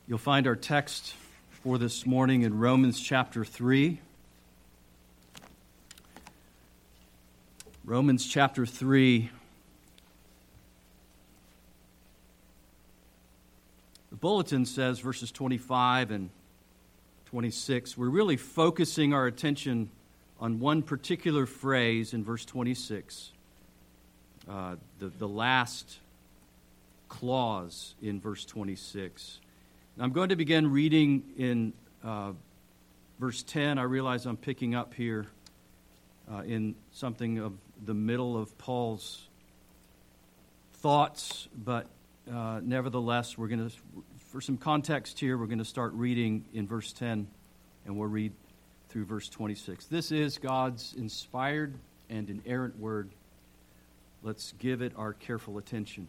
You'll find our text for this morning in Romans chapter 3. Romans chapter 3. The bulletin says verses 25 and 26. We're really focusing our attention on one particular phrase in verse 26. The last clause in verse 26. And I'm going to begin reading in verse 10. I realize I'm picking up here in something of the middle of Paul's thoughts, but nevertheless, we're going to, for some context here, we're going to start reading in verse 10, and we'll read through verse 26. This is God's inspired and inerrant word. Let's give it our careful attention.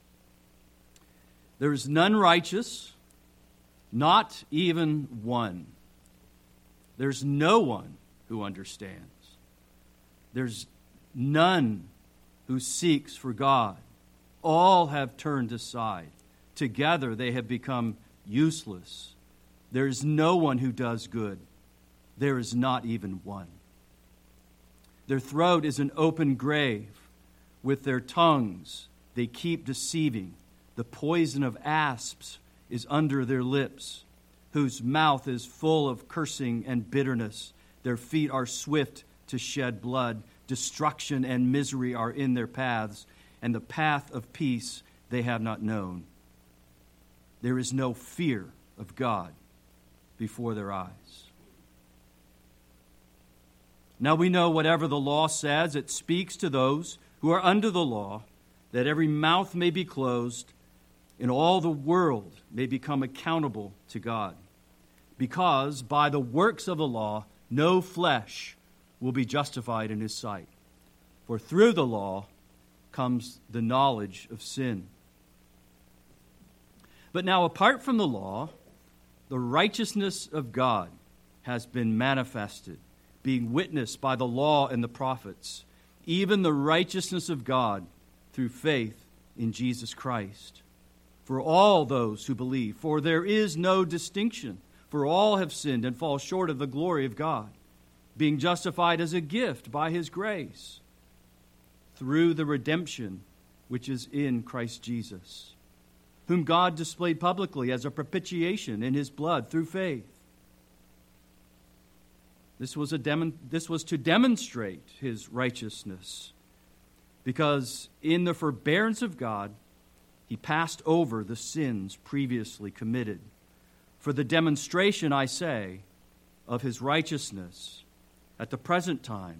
There is none righteous, not even one. There's no one who understands. There's none who seeks for God. All have turned aside. Together they have become useless. There is no one who does good. There is not even one. Their throat is an open grave. With their tongues they keep deceiving. The poison of asps is under their lips, whose mouth is full of cursing and bitterness. Their feet are swift to shed blood. Destruction and misery are in their paths, and the path of peace they have not known. There is no fear of God before their eyes. Now we know whatever the law says, it speaks to those who are under the law, that every mouth may be closed, and all the world may become accountable to God. Because by the works of the law, no flesh will be justified in his sight. For through the law comes the knowledge of sin. But now, apart from the law, the righteousness of God has been manifested, being witnessed by the law and the prophets, even the righteousness of God through faith in Jesus Christ, for all those who believe. For there is no distinction, for all have sinned and fall short of the glory of God, being justified as a gift by his grace, through the redemption which is in Christ Jesus, whom God displayed publicly as a propitiation in his blood through faith. This was to demonstrate his righteousness, because in the forbearance of God, he passed over the sins previously committed, for the demonstration, I say, of his righteousness at the present time,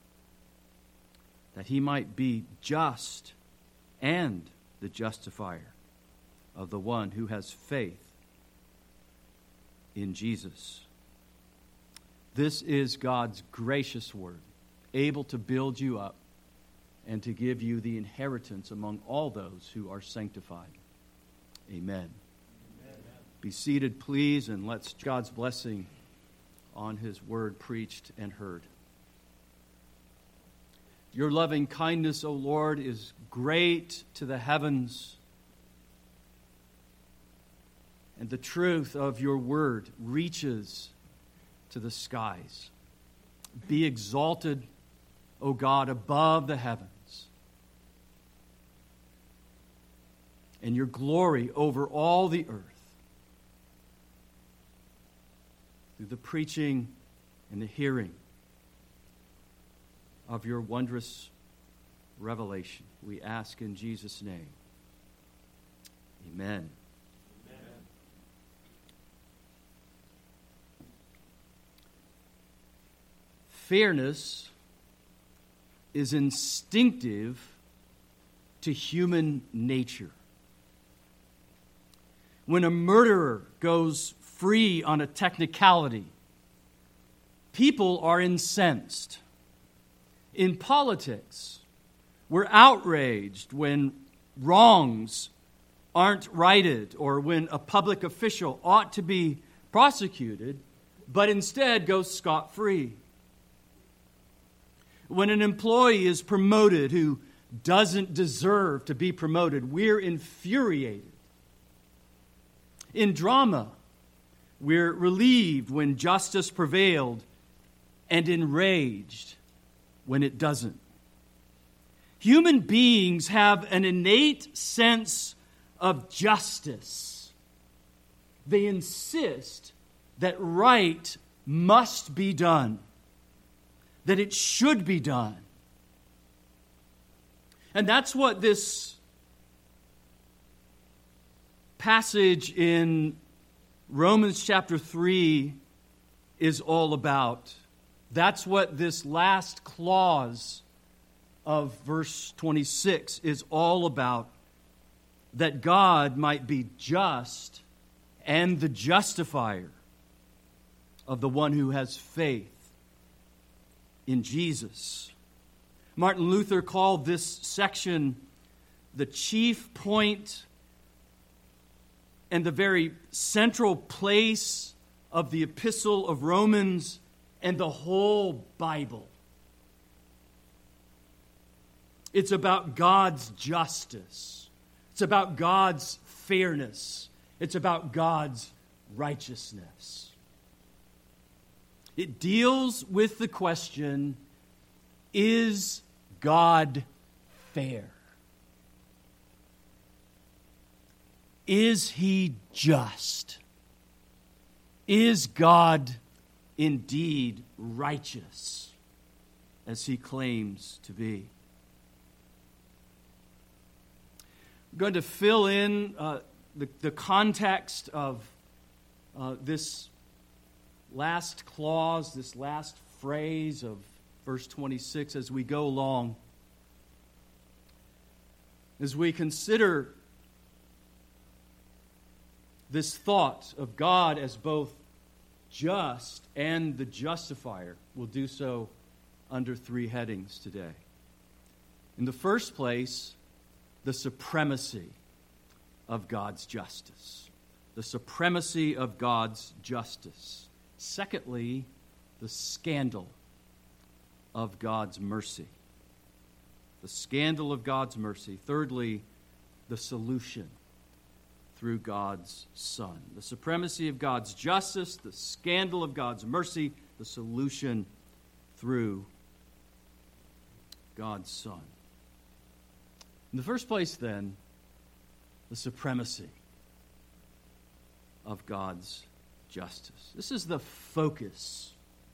that he might be just and the justifier of the one who has faith in Jesus. This is God's gracious word, able to build you up and to give you the inheritance among all those who are sanctified. Amen. Amen. Be seated, please, and let's God's blessing on his word preached and heard. Your loving kindness, O Lord, is great to the heavens, and the truth of your word reaches to the skies. Be exalted, O God, above the heavens, and your glory over all the earth, through the preaching and the hearing of your wondrous revelation. We ask in Jesus' name. Amen. Fairness is instinctive to human nature. When a murderer goes free on a technicality, people are incensed. In politics, we're outraged when wrongs aren't righted or when a public official ought to be prosecuted, but instead goes scot-free. When an employee is promoted who doesn't deserve to be promoted, we're infuriated. In drama, we're relieved when justice prevailed and enraged when it doesn't. Human beings have an innate sense of justice. They insist that right must be done, that it should be done. And that's what this passage in Romans chapter 3 is all about. That's what this last clause of verse 26 is all about, that God might be just and the justifier of the one who has faith in Jesus. Martin Luther called this section the chief point and the very central place of the epistle of Romans and the whole Bible. It's about God's justice. It's about God's fairness. It's about God's righteousness. It deals with the question, is God fair? Is He just? Is God indeed righteous, as He claims to be? I'm going to fill in the context of this last clause, this last phrase of verse 26 as we go along. As we consider this thought of God as both just and the justifier, we'll do so under three headings today. In the first place, the supremacy of God's justice. The supremacy of God's justice. Secondly, the scandal of God's mercy. The scandal of God's mercy. Thirdly, the solution through God's Son. The supremacy of God's justice, the scandal of God's mercy, the solution through God's Son. In the first place, then, the supremacy of God's justice. This is the focus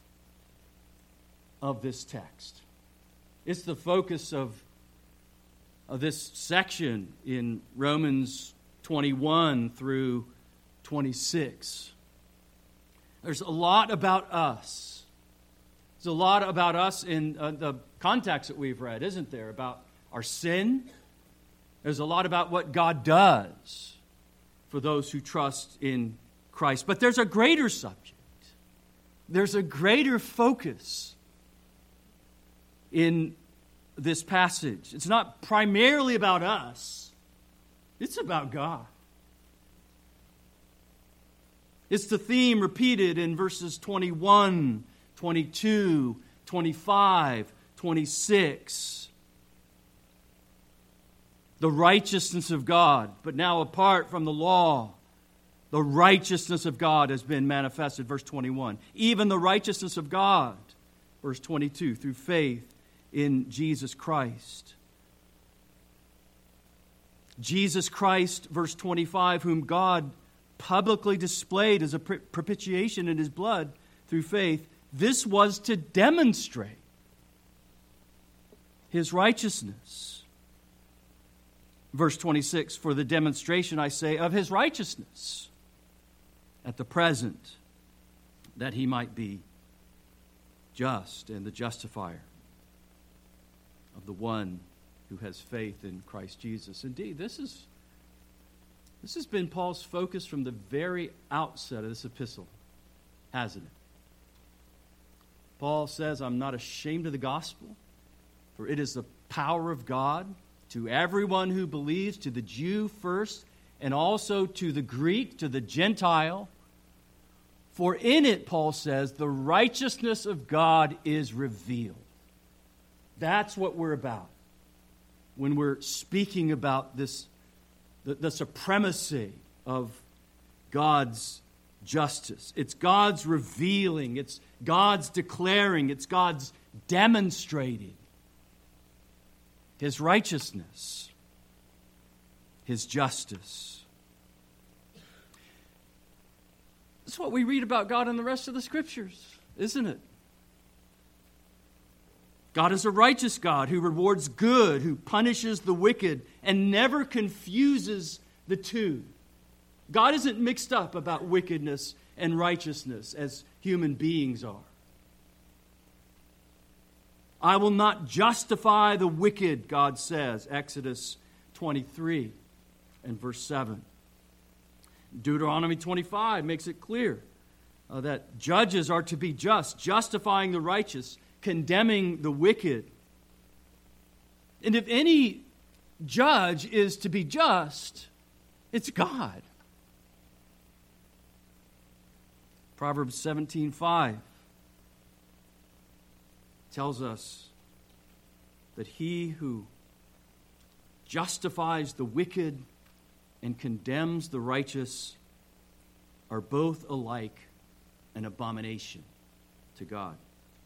of this text. It's the focus of this section in Romans 21 through 26. There's a lot about us. There's a lot about us in the context that we've read, isn't there? About our sin. There's a lot about what God does for those who trust in Christ. But there's a greater subject. There's a greater focus in this passage. It's not primarily about us. It's about God. It's the theme repeated in verses 21, 22, 25, 26. The righteousness of God, but now apart from the law, the righteousness of God has been manifested, verse 21. Even the righteousness of God, verse 22, through faith in Jesus Christ. Jesus Christ, verse 25, whom God publicly displayed as a propitiation in His blood through faith. This was to demonstrate His righteousness. Verse 26, for the demonstration, I say, of His righteousness at the present, that He might be just and the justifier of the one who has faith in Christ Jesus. Indeed, this has been Paul's focus from the very outset of this epistle, hasn't it? Paul says, I'm not ashamed of the gospel, for it is the power of God to everyone who believes, to the Jew first, and also to the Greek, to the Gentile. For in it, Paul says, the righteousness of God is revealed. That's what we're about when we're speaking about this, the supremacy of God's justice. It's God's revealing. It's God's declaring. It's God's demonstrating His righteousness, His justice. That's what we read about God in the rest of the Scriptures, isn't it? God is a righteous God who rewards good, who punishes the wicked, and never confuses the two. God isn't mixed up about wickedness and righteousness as human beings are. I will not justify the wicked, God says, Exodus 23 and verse 7. Deuteronomy 25 makes it clear that judges are to be just, justifying the righteous, condemning the wicked. And if any judge is to be just, it's God. Proverbs 17:5 tells us that he who justifies the wicked and condemns the righteous are both alike an abomination to God.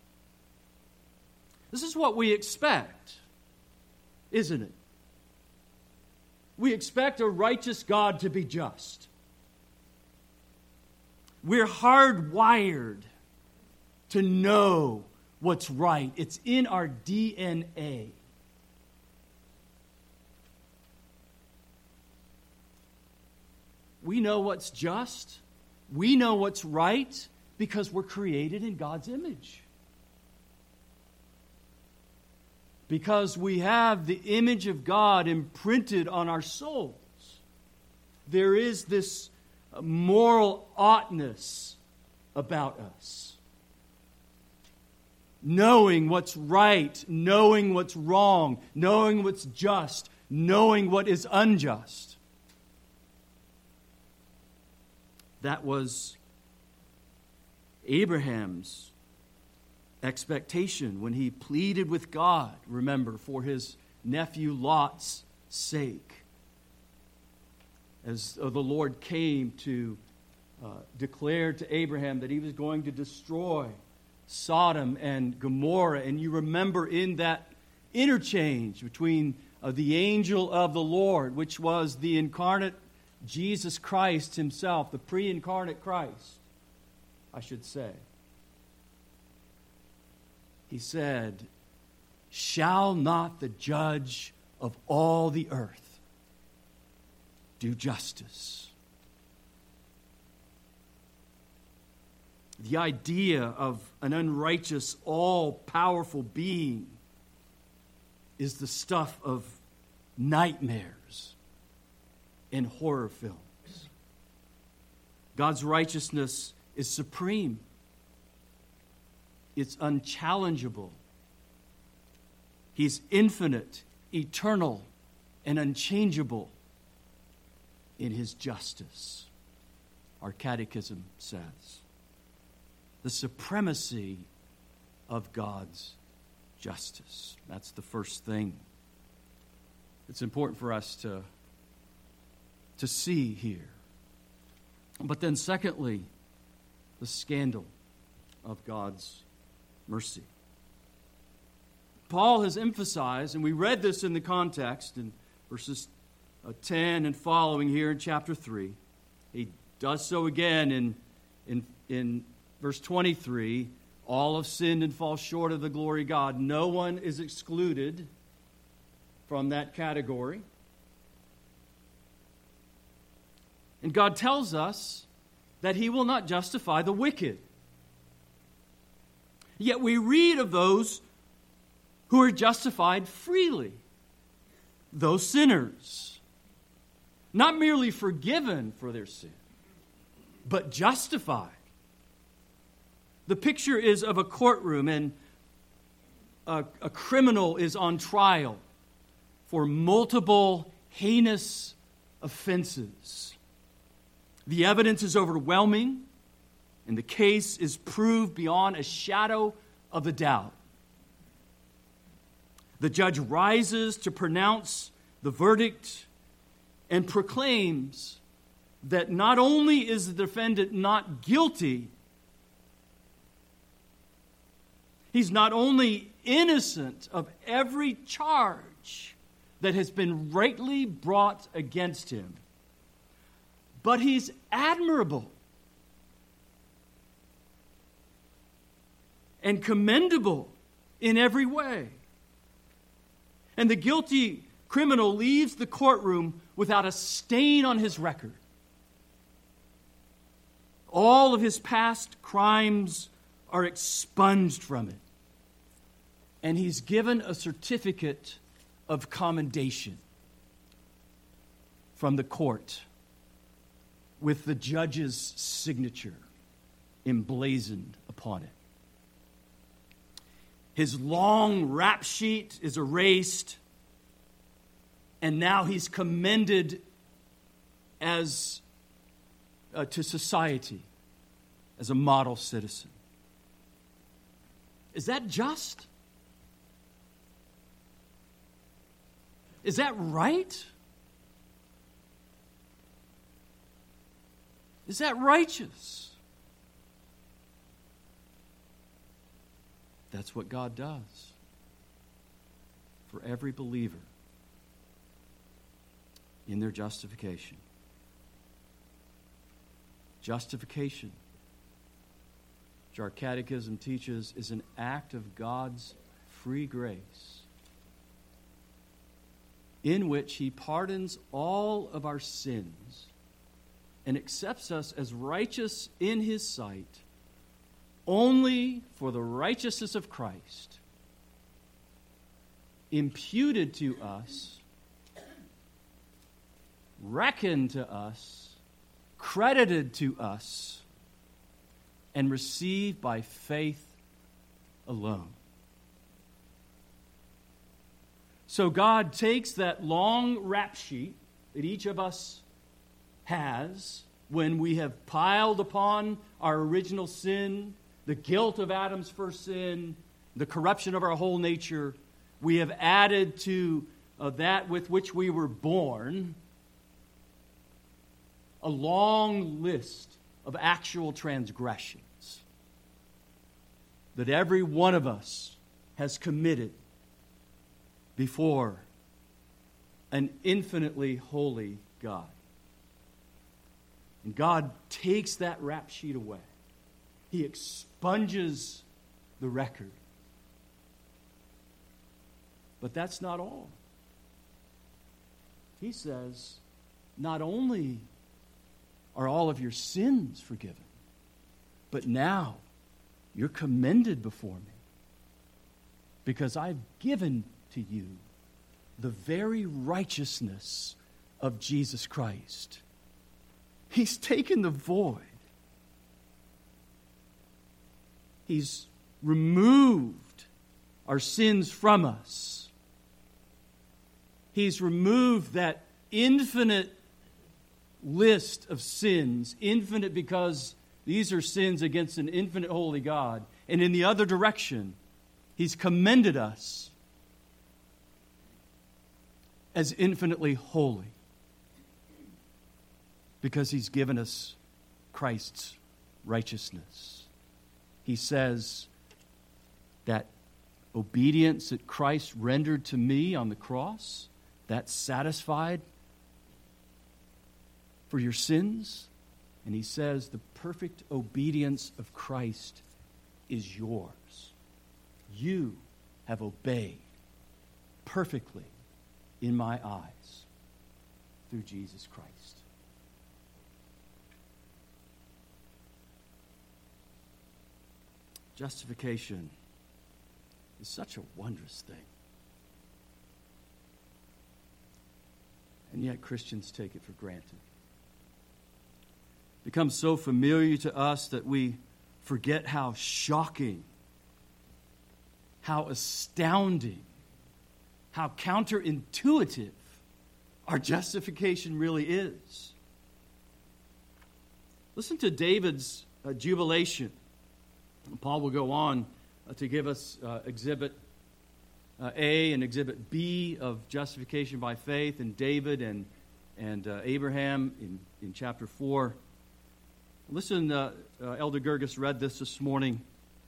This is what we expect, isn't it? We expect a righteous God to be just. We're hardwired to know what's right. It's in our DNA. We know what's just. We know what's right because we're created in God's image. Because we have the image of God imprinted on our souls. There is this moral oughtness about us. Knowing what's right, knowing what's wrong, knowing what's just, knowing what is unjust. That was Abraham's expectation when he pleaded with God, remember, for his nephew Lot's sake. As the Lord came to declare to Abraham that he was going to destroy Sodom and Gomorrah. And you remember in that interchange between the angel of the Lord, which was the incarnate Jesus Christ himself, the pre-incarnate Christ, I should say. He said, "Shall not the judge of all the earth do justice?" The idea of an unrighteous, all-powerful being is the stuff of nightmares in horror films. God's righteousness is supreme. It's unchallengeable. He's infinite, eternal, and unchangeable in His justice, our catechism says. The supremacy of God's justice. That's the first thing. It's important for us to see here. But then secondly, the scandal of God's mercy. Paul has emphasized, and we read this in the context in verses 10 and following here in chapter 3. He does so again in verse 23. All have sinned and fall short of the glory of God. No one is excluded from that category. And God tells us that He will not justify the wicked. Yet we read of those who are justified freely, those sinners, not merely forgiven for their sin, but justified. The picture is of a courtroom, and a criminal is on trial for multiple heinous offenses. The evidence is overwhelming, and the case is proved beyond a shadow of a doubt. The judge rises to pronounce the verdict and proclaims that not only is the defendant not guilty, he's not only innocent of every charge that has been rightly brought against him, but he's admirable and commendable in every way. And the guilty criminal leaves the courtroom without a stain on his record. All of his past crimes are expunged from it. And he's given a certificate of commendation from the court with the judge's signature emblazoned upon it. His long rap sheet is erased, and now he's commended as to society as a model citizen. Is that just? Is that right? Is that righteous? That's what God does for every believer in their justification. Justification, which our catechism teaches, is an act of God's free grace in which He pardons all of our sins and accepts us as righteous in His sight only for the righteousness of Christ imputed to us, reckoned to us, credited to us, and received by faith alone. So God takes that long rap sheet that each of us has when we have piled upon our original sin, the guilt of Adam's first sin, the corruption of our whole nature. We have added to that with which we were born a long list of actual transgressions that every one of us has committed before an infinitely holy God. And God takes that rap sheet away. He expunges the record. But that's not all. He says, not only are all of your sins forgiven, but now you're commended before me because I've given to you the very righteousness of Jesus Christ. He's taken the void. He's removed our sins from us. He's removed that infinite list of sins, infinite because these are sins against an infinite holy God. And in the other direction, He's commended us as infinitely holy because He's given us Christ's righteousness. He says that obedience that Christ rendered to me on the cross, that's satisfied for your sins. And He says the perfect obedience of Christ is yours. You have obeyed perfectly in my eyes through Jesus Christ. Justification is such a wondrous thing. And yet Christians take it for granted. It becomes so familiar to us that we forget how shocking, how astounding, how counterintuitive our justification really is. Listen to David's jubilation. Paul will go on to give us Exhibit A and Exhibit B of justification by faith, and David and and Abraham in chapter 4. Listen, Elder Gerges read this morning.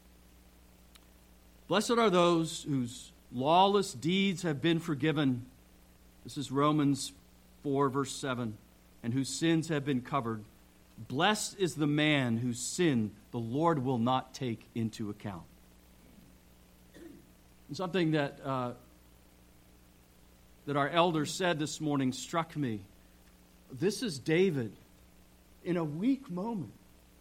Blessed are those whose lawless deeds have been forgiven. This is Romans 4, verse 7. And whose sins have been covered. Blessed is the man whose sin the Lord will not take into account. And something that our elder said this morning struck me. This is David in a weak moment.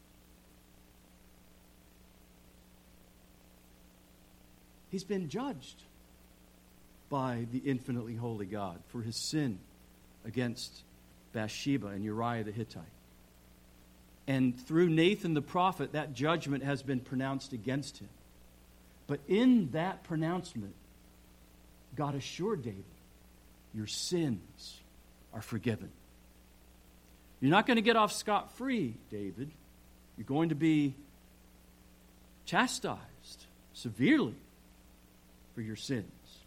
He's been judged by the infinitely holy God for his sin against Bathsheba and Uriah the Hittite. And through Nathan the prophet, that judgment has been pronounced against him. But in that pronouncement, God assured David, your sins are forgiven. You're not going to get off scot-free, David. You're going to be chastised severely for your sins.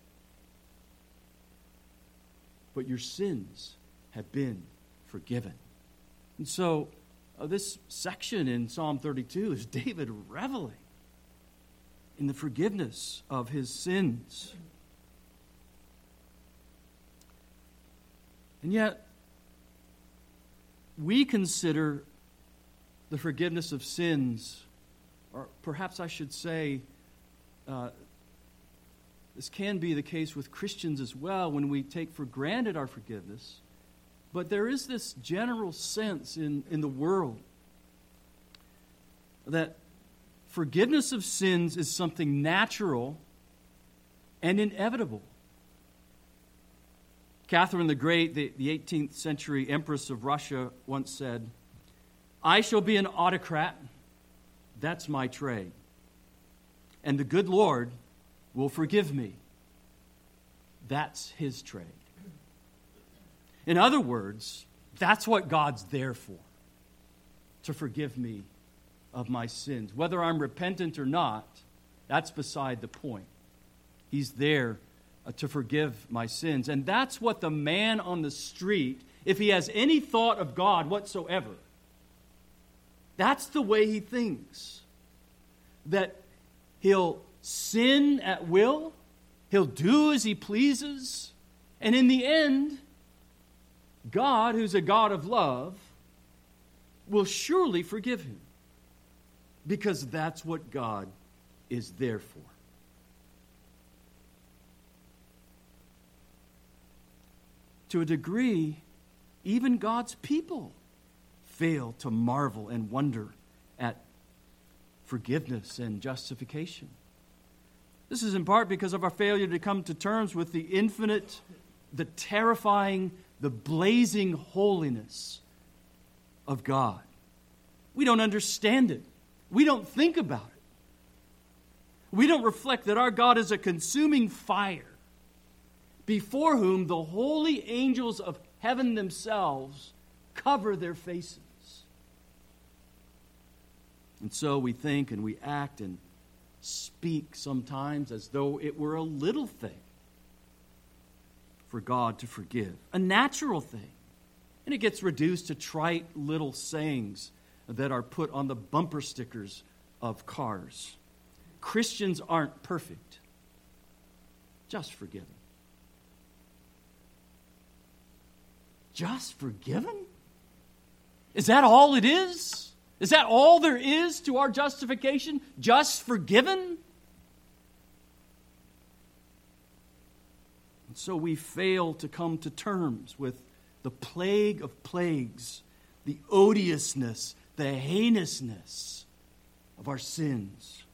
But your sins have been forgiven. And so this section in Psalm 32 is David reveling in the forgiveness of his sins. And yet, we consider the forgiveness of sins, or perhaps I should say, this can be the case with Christians as well when we take for granted our forgiveness. But there is this general sense in the world that forgiveness of sins is something natural and inevitable. Catherine the Great, the 18th century empress of Russia, once said, "I shall be an autocrat. That's my trade. And the good Lord will forgive me. That's his trade." In other words, that's what God's there for, to forgive me of my sins. Whether I'm repentant or not, that's beside the point. He's there to forgive my sins. And that's what the man on the street, if he has any thought of God whatsoever, that's the way he thinks. That he'll sin at will, he'll do as he pleases, and in the end, God, who's a God of love, will surely forgive him. Because that's what God is there for. To a degree, even God's people fail to marvel and wonder at forgiveness and justification. This is in part because of our failure to come to terms with the infinite, the terrifying, the blazing holiness of God. We don't understand it. We don't think about it. We don't reflect that our God is a consuming fire before whom the holy angels of heaven themselves cover their faces. And so we think and we act and speak sometimes as though it were a little thing for God to forgive, a natural thing. And it gets reduced to trite little sayings that are put on the bumper stickers of cars. Christians aren't perfect, just forgiven. Just forgiven? Is that all it is? Is that all there is to our justification? Just forgiven? And so we fail to come to terms with the plague of plagues, the odiousness, the heinousness of our sins.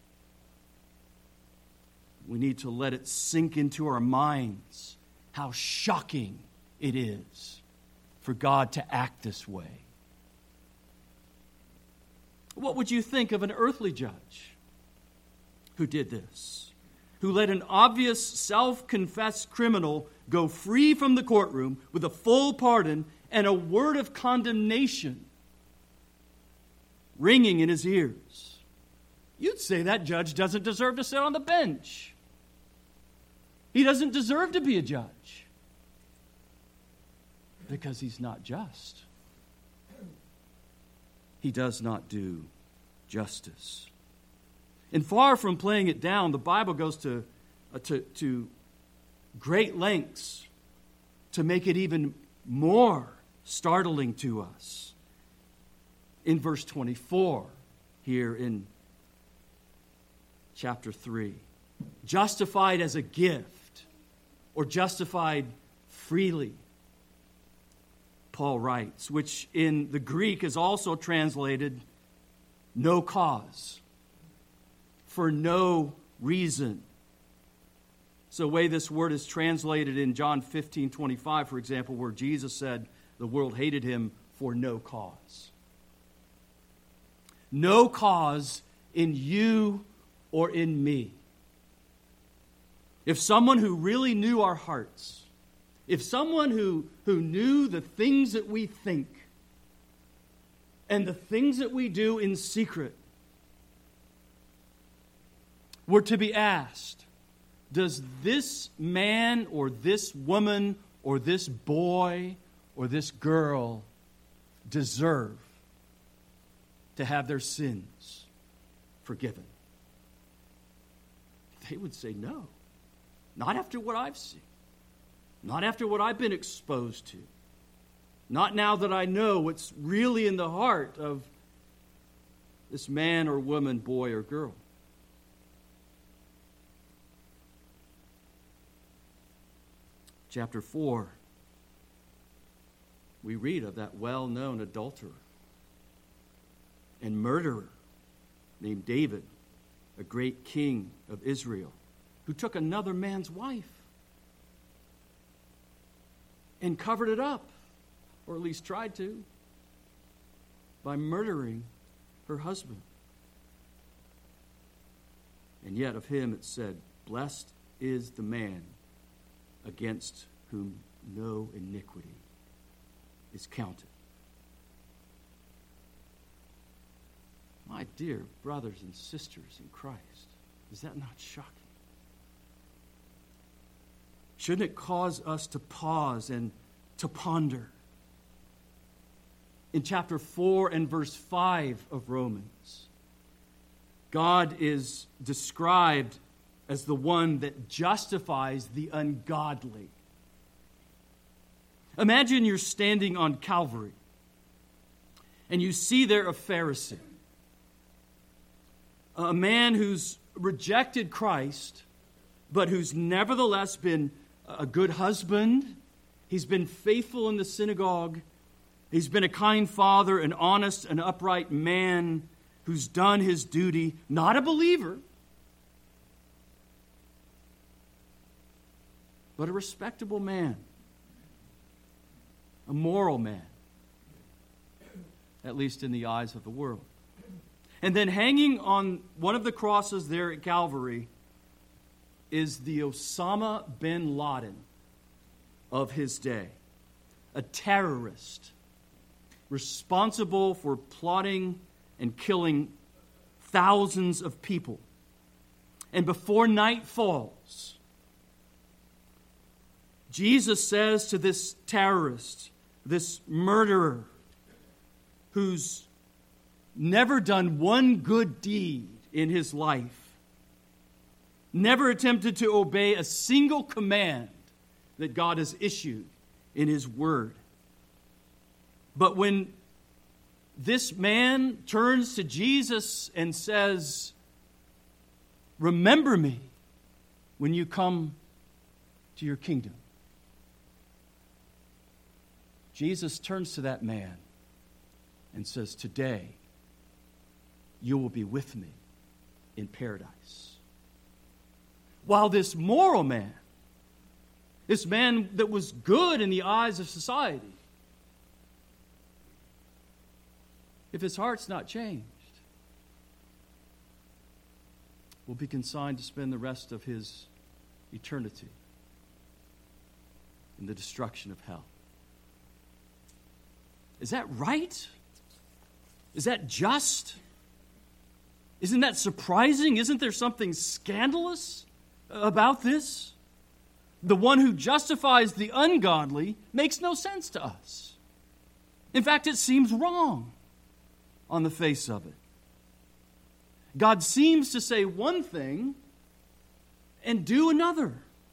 We need to let it sink into our minds how shocking it is for God to act this way. What would you think of an earthly judge who did this? Who let an obvious self-confessed criminal go free from the courtroom with a full pardon and a word of condemnation ringing in his ears? You'd say that judge doesn't deserve to sit on the bench. He doesn't deserve to be a judge. Because he's not just. He does not do justice. And far from playing it down, the Bible goes to great lengths to make it even more startling to us. In verse 24, here in chapter 3, justified as a gift or justified freely, Paul writes, which in the Greek is also translated no cause, for no reason. So the way this word is translated in John 15:25, for example, where Jesus said the world hated him for no cause. No cause in you or in me. If someone who really knew our hearts, if someone who knew the things that we think and the things that we do in secret were to be asked, does this man or this woman or this boy or this girl deserve to have their sins forgiven? They would say no. Not after what I've seen. Not after what I've been exposed to. Not now that I know what's really in the heart of this man or woman, boy or girl. Chapter 4, we read of that well-known adulterer and murderer named David, a great king of Israel, who took another man's wife and covered it up, or at least tried to, by murdering her husband. And yet of him it said, blessed is the man against whom no iniquity is counted. My dear brothers and sisters in Christ, is that not shocking? Shouldn't it cause us to pause and to ponder? In chapter 4 and verse 5 of Romans, God is described as the one that justifies the ungodly. Imagine you're standing on Calvary and you see there a Pharisee, a man who's rejected Christ, but who's nevertheless been a good husband. He's been faithful in the synagogue. He's been a kind father, an honest and upright man who's done his duty, not a believer, but a respectable man, a moral man, at least in the eyes of the world. And then hanging on one of the crosses there at Calvary is the Osama bin Laden of his day, a terrorist responsible for plotting and killing thousands of people. And before night falls, Jesus says to this terrorist, this murderer, who's never done one good deed in his life, never attempted to obey a single command that God has issued in His Word. But when this man turns to Jesus and says, "Remember me when you come to your kingdom," Jesus turns to that man and says, "Today you will be with me in paradise." While this moral man, this man that was good in the eyes of society, if his heart's not changed, will be consigned to spend the rest of his eternity in the destruction of hell. Is that right? Is that just? Isn't that surprising? Isn't there something scandalous about this? the one who justifies the ungodly, makes no sense to us. In fact, it seems wrong on the face of it. God seems to say one thing and do another.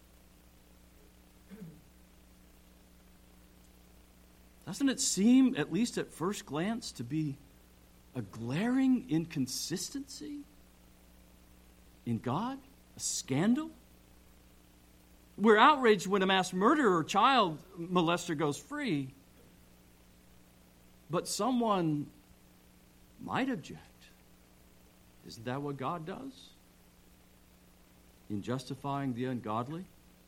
Doesn't it seem, at least at first glance, to be a glaring inconsistency in God? A scandal? We're outraged when a mass murderer or child molester goes free. But someone might object. Isn't that what God does in justifying the ungodly?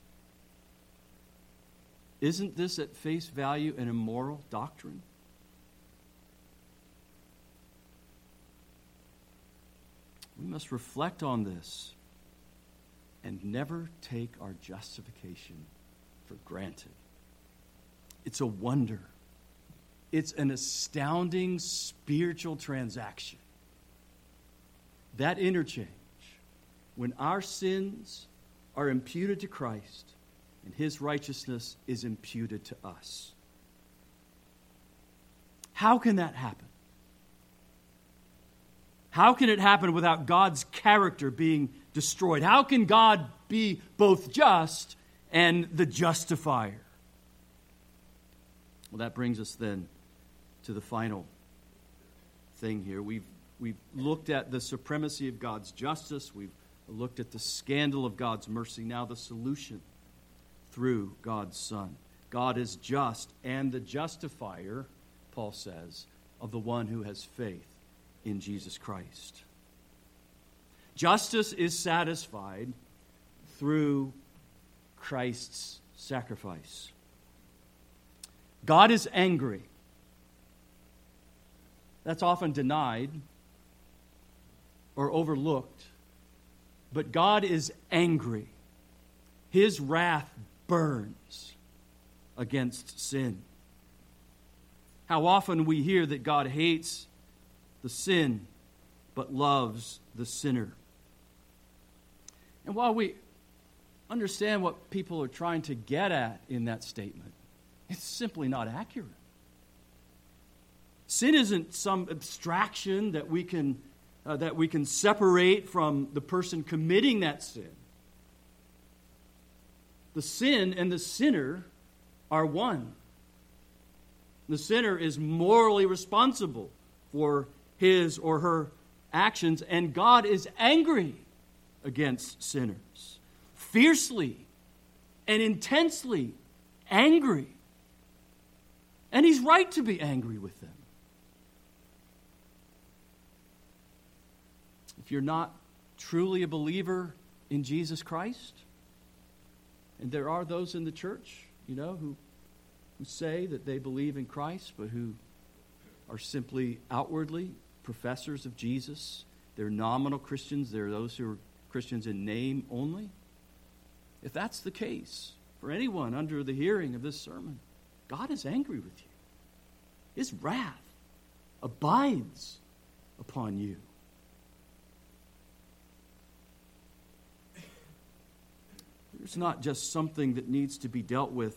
Isn't this at face value an immoral doctrine? We must reflect on this and never take our justification for granted. It's a wonder. It's an astounding spiritual transaction. That interchange, when our sins are imputed to Christ and His righteousness is imputed to us. How can that happen? How can it happen without God's character being destroyed? How can God be both just and the justifier? Well, that brings us then to the final thing here. We've looked at the supremacy of God's justice. We've looked at the scandal of God's mercy. Now the solution through God's Son. God is just and the justifier, Paul says, of the one who has faith in Jesus Christ. Justice is satisfied through Christ's sacrifice. God is angry. That's often denied or overlooked. But God is angry. His wrath burns against sin. How often we hear that God hates the sin, but loves the sinner. And while we understand what people are trying to get at in that statement, it's simply not accurate. Sin isn't some abstraction that we can separate from the person committing that sin. The sin and the sinner are one. The sinner is morally responsible for his or her actions, and God is angry against sinners. Fiercely and intensely angry. And He's right to be angry with them. If you're not truly a believer in Jesus Christ, and there are those in the church, who say that they believe in Christ, but who are simply outwardly professors of Jesus. They're nominal Christians. They're those who are Christians in name only. If that's the case for anyone under the hearing of this sermon, God is angry with you. His wrath abides upon you. It's not just something that needs to be dealt with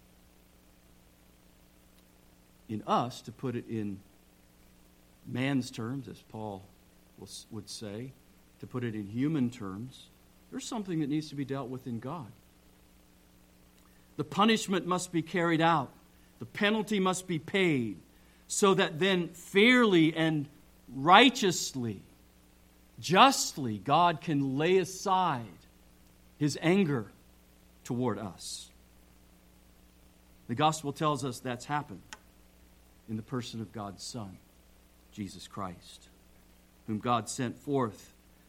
in us, to put it in man's terms, as Paul would say, to put it in human terms. There's something that needs to be dealt with in God. The punishment must be carried out. The penalty must be paid, so that then fairly and righteously, justly, God can lay aside His anger toward us. The gospel tells us that's happened in the person of God's Son, Jesus Christ, whom God sent forth,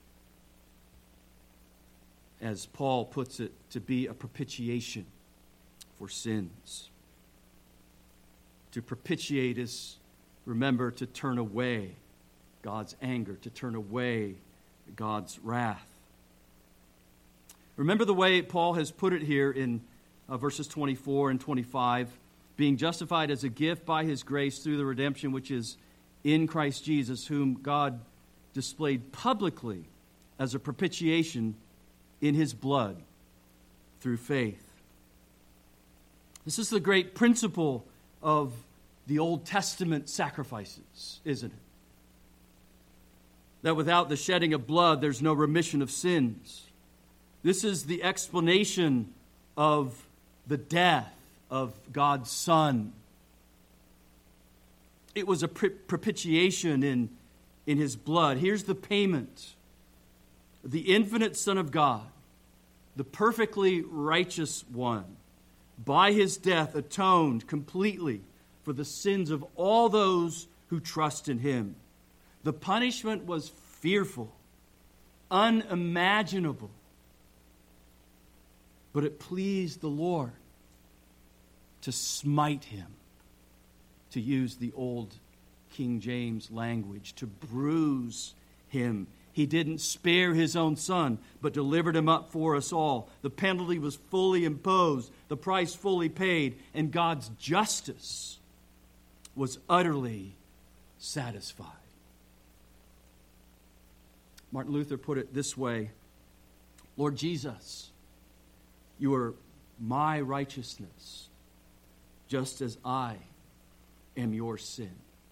as Paul puts it, to be a propitiation for sins. To propitiate is, remember, to turn away God's anger, to turn away God's wrath. Remember the way Paul has put it here in verses 24 and 25, being justified as a gift by His grace through the redemption which is in Christ Jesus, whom God displayed publicly as a propitiation in His blood through faith. This is the great principle of the Old Testament sacrifices, isn't it? That without the shedding of blood, there's no remission of sins. This is the explanation of the death of God's Son. It was a propitiation in his blood. Here's the payment. The infinite Son of God, the perfectly righteous one, by his death atoned completely for the sins of all those who trust in him. The punishment was fearful, unimaginable, but it pleased the Lord to smite him, to use the old King James language, to bruise him. He didn't spare his own Son, but delivered him up for us all. The penalty was fully imposed, the price fully paid, and God's justice was utterly satisfied. Martin Luther put it this way: Lord Jesus, you are my righteousness, just as I am your sin.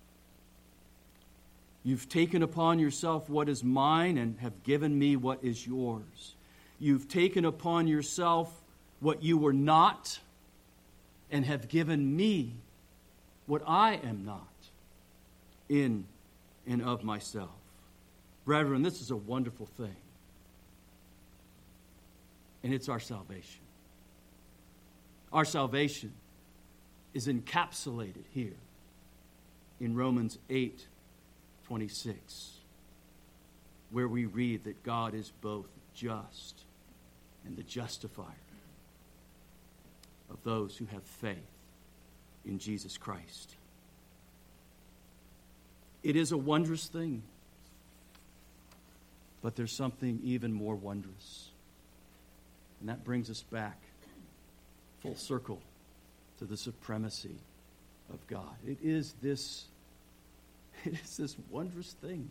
You've taken upon yourself what is mine and have given me what is yours. You've taken upon yourself what you were not and have given me what I am not in and of myself. Brethren, this is a wonderful thing. And it's our salvation. Our salvation is encapsulated here in Romans 8:26, where we read that God is both just and the justifier of those who have faith in Jesus Christ. It is a wondrous thing, but there's something even more wondrous. And that brings us back full circle to the supremacy of God. It is this wondrous thing,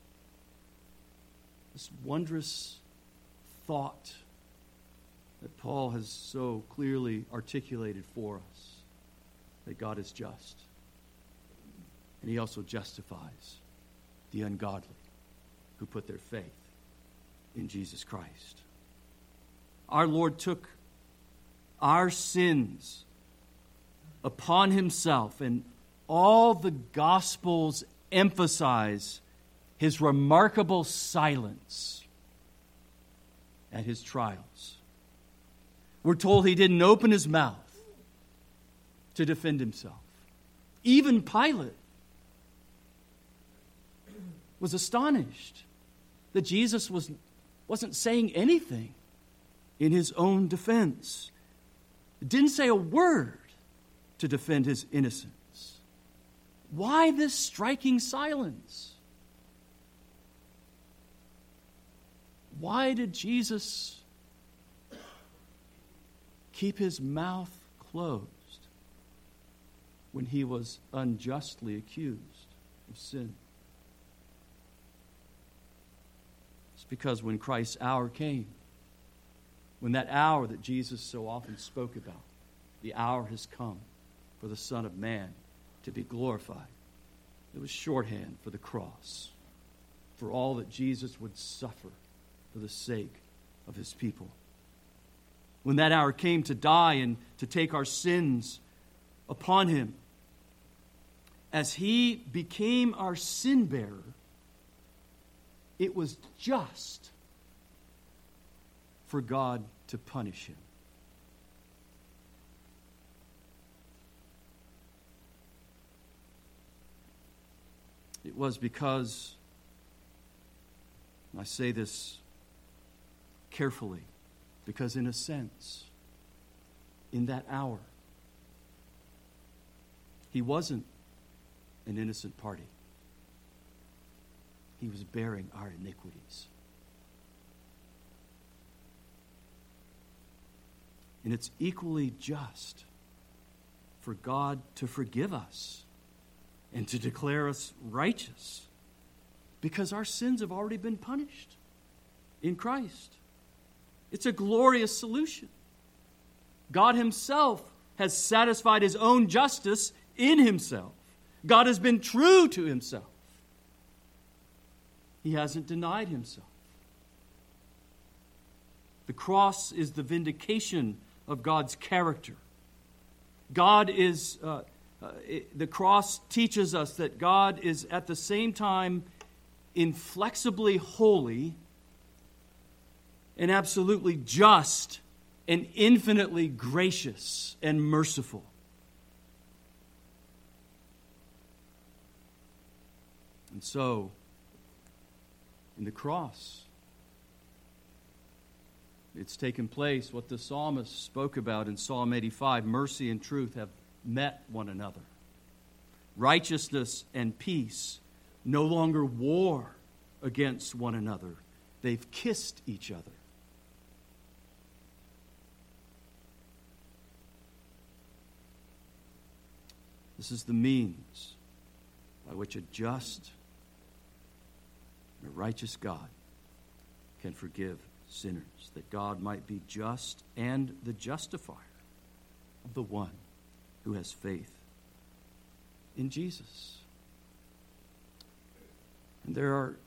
this wondrous thought that Paul has so clearly articulated for us, that God is just. And he also justifies the ungodly who put their faith in Jesus Christ. Our Lord took our sins upon himself, and all the Gospels emphasize his remarkable silence at his trials. We're told he didn't open his mouth to defend himself. Even Pilate was astonished that Jesus wasn't saying anything in his own defense. Didn't say a word to defend his innocence. Why this striking silence? Why did Jesus keep his mouth closed when he was unjustly accused of sin? It's because when Christ's hour came, when that hour that Jesus so often spoke about, the hour has come for the Son of Man to be glorified. It was shorthand for the cross, for all that Jesus would suffer for the sake of his people. When that hour came to die and to take our sins upon him, as he became our sin bearer, it was just for God to punish him. It was because, and I say this carefully, because in a sense, in that hour, he wasn't an innocent party. He was bearing our iniquities. And it's equally just for God to forgive us and to declare us righteous, because our sins have already been punished in Christ. It's a glorious solution. God himself has satisfied his own justice in himself. God has been true to himself. He hasn't denied himself. The cross is the vindication of God's character. The cross teaches us that God is at the same time inflexibly holy and absolutely just and infinitely gracious and merciful. And so, in the cross, it's taken place what the psalmist spoke about in Psalm 85. Mercy and truth have met one another. Righteousness and peace no longer war against one another. They've kissed each other. This is the means by which a just and a righteous God can forgive sinners, that God might be just and the justifier of the one who has faith in Jesus. And there's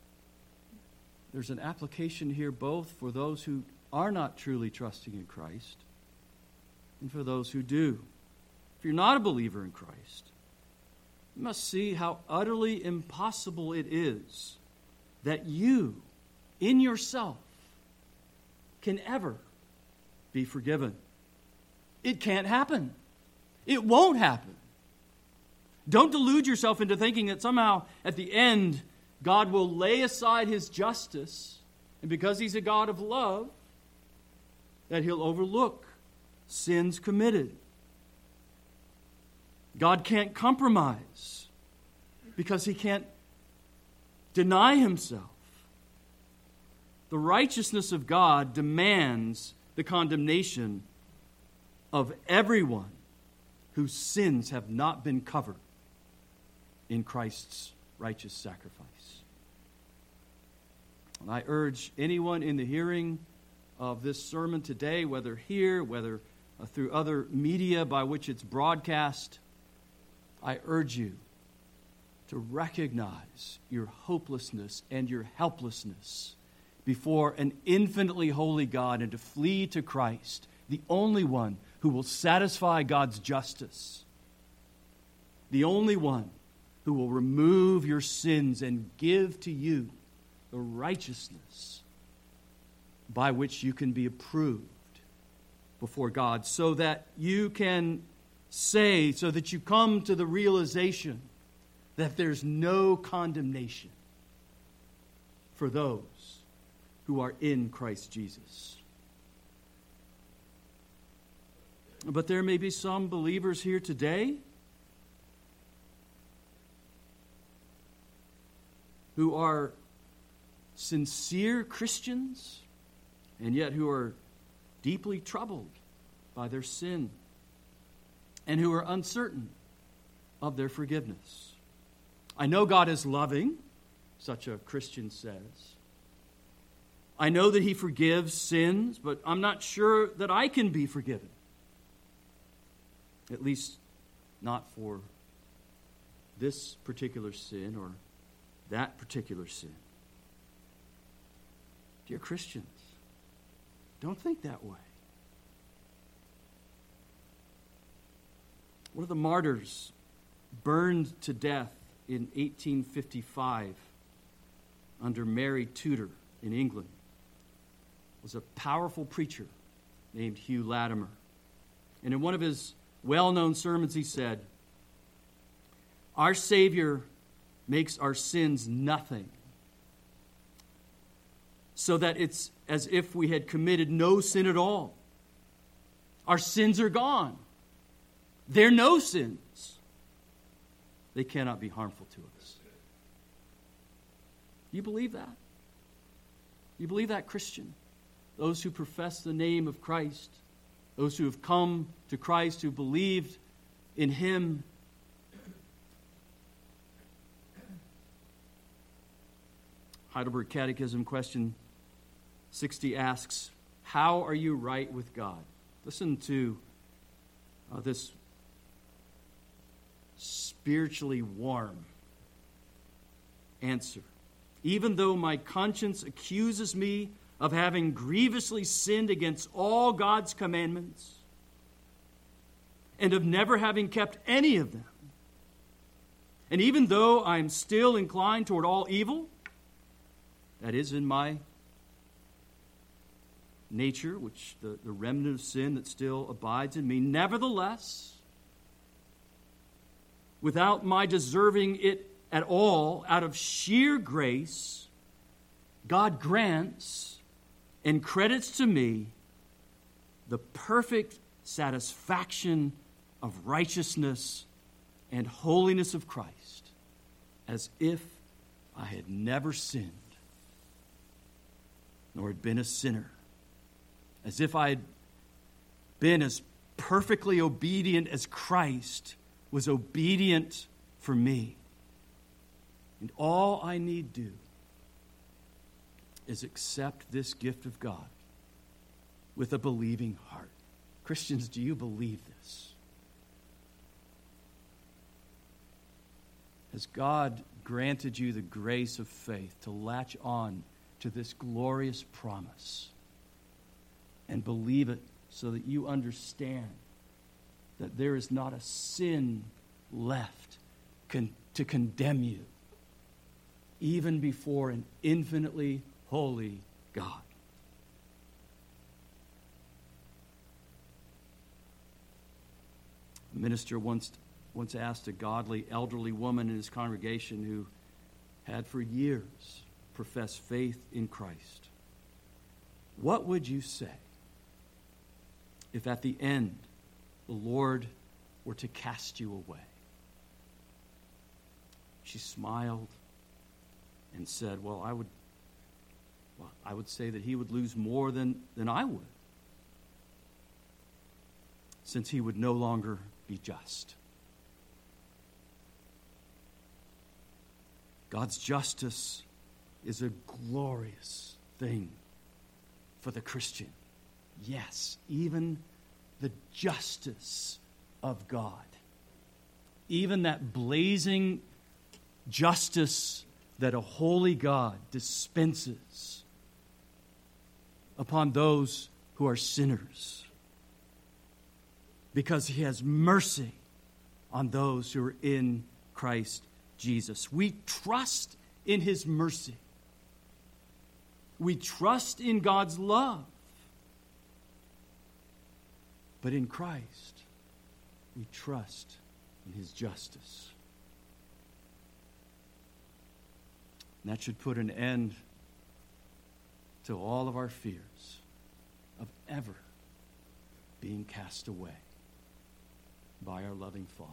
an application here both for those who are not truly trusting in Christ and for those who do. If you're not a believer in Christ, you must see how utterly impossible it is that you, in yourself, can ever be forgiven. It can't happen. It won't happen. Don't delude yourself into thinking that somehow at the end God will lay aside his justice, and because he's a God of love, that he'll overlook sins committed. God can't compromise because he can't deny himself. The righteousness of God demands the condemnation of everyone whose sins have not been covered in Christ's righteous sacrifice. And I urge anyone in the hearing of this sermon today, whether here, whether through other media by which it's broadcast, I urge you to recognize your hopelessness and your helplessness before an infinitely holy God and to flee to Christ, the only one who will satisfy God's justice, the only one who will remove your sins and give to you the righteousness by which you can be approved before God, so that you can say, so that you come to the realization that there's no condemnation for those who are in Christ Jesus. But there may be some believers here today who are sincere Christians and yet who are deeply troubled by their sin and who are uncertain of their forgiveness. I know God is loving, such a Christian says. I know that he forgives sins, but I'm not sure that I can be forgiven. At least not for this particular sin or that particular sin. Dear Christians, don't think that way. One of the martyrs burned to death in 1855 under Mary Tudor in England was a powerful preacher named Hugh Latimer. And in one of his well-known sermons he said, "Our Savior makes our sins nothing, so that it's as if we had committed no sin at all. Our sins are gone. They're no sins. They cannot be harmful to us." You believe that? You believe that, Christian? Those who profess the name of Christ, those who have come to Christ, who believed in him. Heidelberg Catechism question 60 asks, how are you right with God? Listen to this spiritually warm answer. Even though my conscience accuses me of having grievously sinned against all God's commandments and of never having kept any of them, and even though I am still inclined toward all evil, that is in my nature, which the remnant of sin that still abides in me, nevertheless, without my deserving it at all, out of sheer grace, God grants and credits to me the perfect satisfaction of righteousness and holiness of Christ, as if I had never sinned, nor had been a sinner, as if I had been as perfectly obedient as Christ was obedient for me. And all I need do is accept this gift of God with a believing heart. Christians, do you believe this? Has God granted you the grace of faith to latch on to this glorious promise and believe it so that you understand that there is not a sin left to condemn you, even before an infinitely holy God? A minister once asked a godly elderly woman in his congregation who had for years professed faith in Christ, "What would you say if at the end the Lord were to cast you away?" She smiled and said, Well, I would say that he would lose more than I would, since he would no longer be just. God's justice is a glorious thing for the Christian. Yes, even the justice of God, even that blazing justice that a holy God dispenses upon those who are sinners, because he has mercy on those who are in Christ Jesus. We trust in his mercy. We trust in God's love. But in Christ, we trust in his justice. And that should put an end to all of our fears of ever being cast away by our loving Father.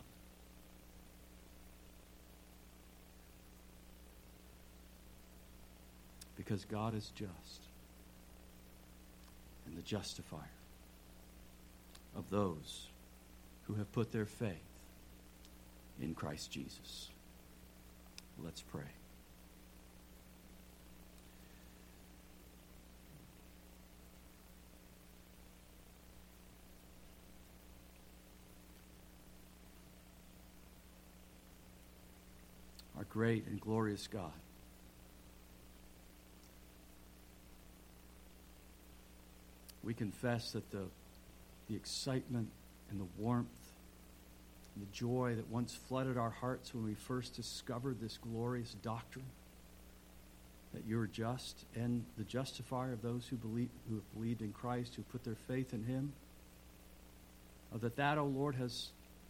Because God is just and the justifier of those who have put their faith in Christ Jesus. Let's pray. Our great and glorious God, we confess that the excitement and the warmth and the joy that once flooded our hearts when we first discovered this glorious doctrine, that you're just and the justifier of those who have believed in Christ, who put their faith in him, that, O Lord, has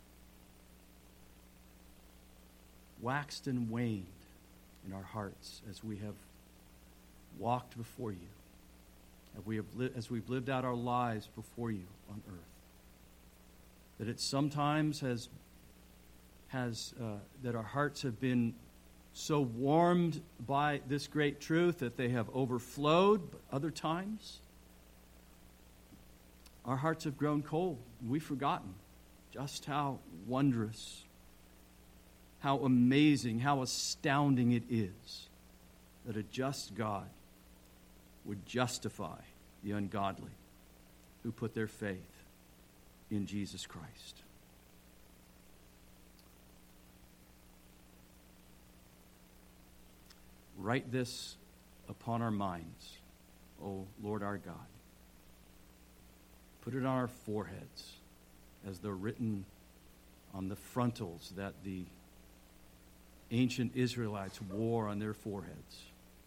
waxed and waned in our hearts as we have walked before you, as we've lived out our lives before you on earth. That it sometimes that our hearts have been so warmed by this great truth that they have overflowed, but other times our hearts have grown cold. We've forgotten just how wondrous, how amazing, how astounding it is that a just God would justify the ungodly who put their faith in Jesus Christ. Write this upon our minds, O Lord our God. Put it on our foreheads as though written on the frontals that the ancient Israelites wore on their foreheads.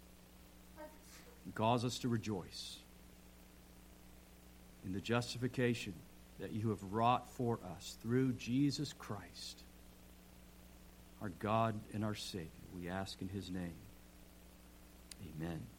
Cause us to rejoice in the justification that you have wrought for us through Jesus Christ, our God and our Savior. We ask in his name. Amen.